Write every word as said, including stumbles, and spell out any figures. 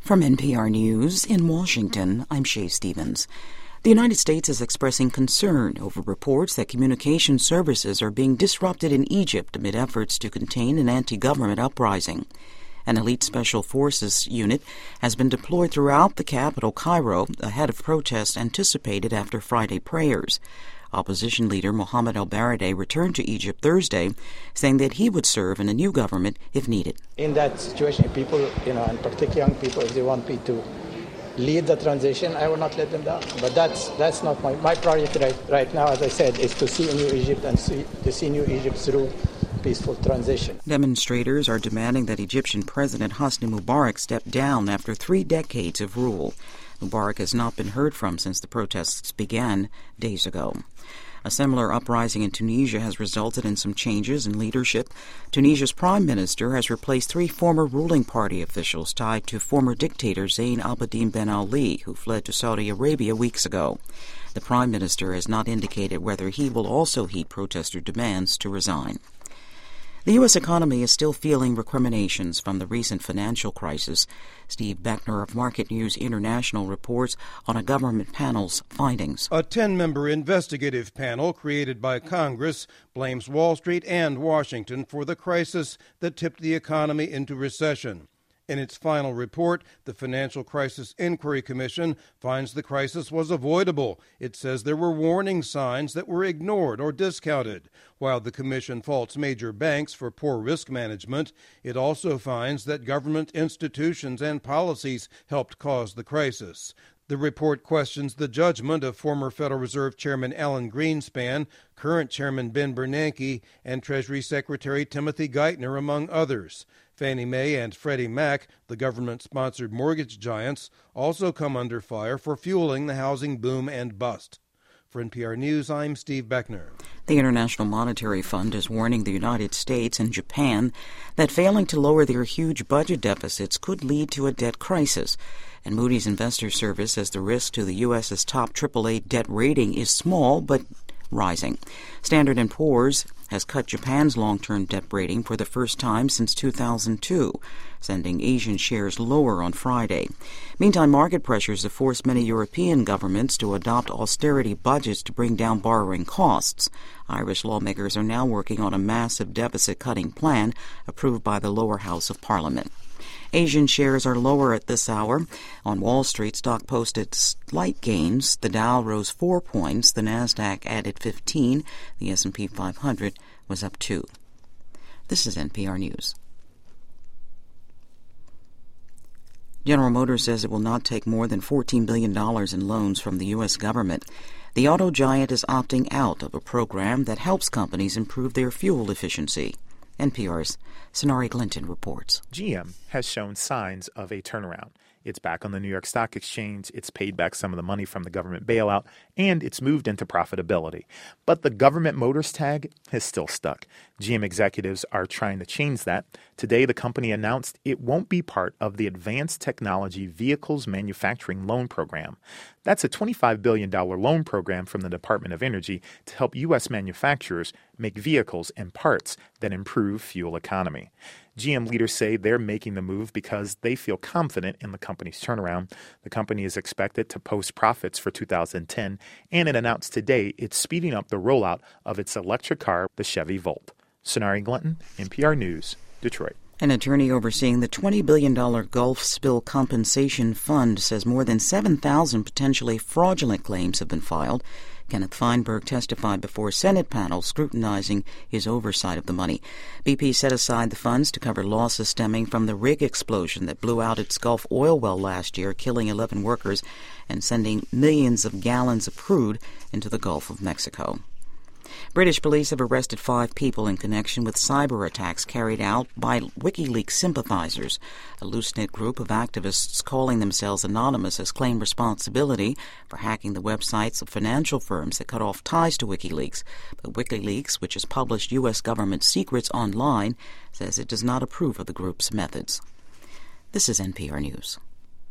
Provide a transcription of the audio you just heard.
From N P R News in Washington, I'm Shay Stevens. The United States is expressing concern over reports that communication services are being disrupted in Egypt amid efforts to contain an anti-government uprising. An elite special forces unit has been deployed throughout the capital, Cairo, ahead of protests anticipated after Friday prayers. Opposition leader Mohamed El-Baradei returned to Egypt Thursday, saying that he would serve in a new government if needed. In that situation, people, you know, and particularly young people, if they want me to lead the transition, I will not let them down. But that's that's not my, my priority right, right now, as I said, is to see a new Egypt and see, to see new Egypt through peaceful transition. Demonstrators are demanding that Egyptian President Hosni Mubarak step down after three decades of rule. Mubarak has not been heard from since the protests began days ago. A similar uprising in Tunisia has resulted in some changes in leadership. Tunisia's prime minister has replaced three former ruling party officials tied to former dictator Zayn Abidine Ben Ali, who fled to Saudi Arabia weeks ago. The prime minister has not indicated whether he will also heed protester demands to resign. The U S economy is still feeling recriminations from the recent financial crisis. Steve Beckner of Market News International reports on a government panel's findings. A ten-member investigative panel created by Congress blames Wall Street and Washington for the crisis that tipped the economy into recession. In its final report, the Financial Crisis Inquiry Commission finds the crisis was avoidable. It says there were warning signs that were ignored or discounted. While the commission faults major banks for poor risk management, it also finds that government institutions and policies helped cause the crisis. The report questions the judgment of former Federal Reserve Chairman Alan Greenspan, current Chairman Ben Bernanke, and Treasury Secretary Timothy Geithner, among others. Fannie Mae and Freddie Mac, the government-sponsored mortgage giants, also come under fire for fueling the housing boom and bust. For N P R News, I'm Steve Beckner. The International Monetary Fund is warning the United States and Japan that failing to lower their huge budget deficits could lead to a debt crisis. And Moody's Investor Service says the risk to the U S's top triple A debt rating is small but rising. Standard and Poor's has cut Japan's long-term debt rating for the first time since two thousand two, sending Asian shares lower on Friday. Meantime, market pressures have forced many European governments to adopt austerity budgets to bring down borrowing costs. Irish lawmakers are now working on a massive deficit-cutting plan approved by the lower house of Parliament. Asian shares are lower at this hour. On Wall Street, stock posted slight gains. The Dow rose four points. The Nasdaq added fifteen. The S and P five hundred was up two. This is N P R News. General Motors says it will not take more than fourteen billion dollars in loans from the U S government. The auto giant is opting out of a program that helps companies improve their fuel efficiency. N P R's Sonari Glinton reports. G M has shown signs of a turnaround. It's back on the New York Stock Exchange, it's paid back some of the money from the government bailout, and it's moved into profitability. But the government motors tag has still stuck. G M executives are trying to change that. Today, the company announced it won't be part of the Advanced Technology Vehicles Manufacturing Loan Program. That's a twenty-five billion dollars loan program from the Department of Energy to help U S manufacturers make vehicles and parts that improve fuel economy. G M leaders say they're making the move because they feel confident in the company's turnaround. The company is expected to post profits for two thousand ten, and it announced today it's speeding up the rollout of its electric car, the Chevy Volt. Sonari Glinton, N P R News, Detroit. An attorney overseeing the twenty billion dollars Gulf Spill Compensation Fund says more than seven thousand potentially fraudulent claims have been filed. Kenneth Feinberg testified before a Senate panel scrutinizing his oversight of the money. B P set aside the funds to cover losses stemming from the rig explosion that blew out its Gulf oil well last year, killing eleven workers and sending millions of gallons of crude into the Gulf of Mexico. British police have arrested five people in connection with cyber attacks carried out by WikiLeaks sympathizers. A loose-knit group of activists calling themselves Anonymous has claimed responsibility for hacking the websites of financial firms that cut off ties to WikiLeaks. But WikiLeaks, which has published U S government secrets online, says it does not approve of the group's methods. This is N P R News.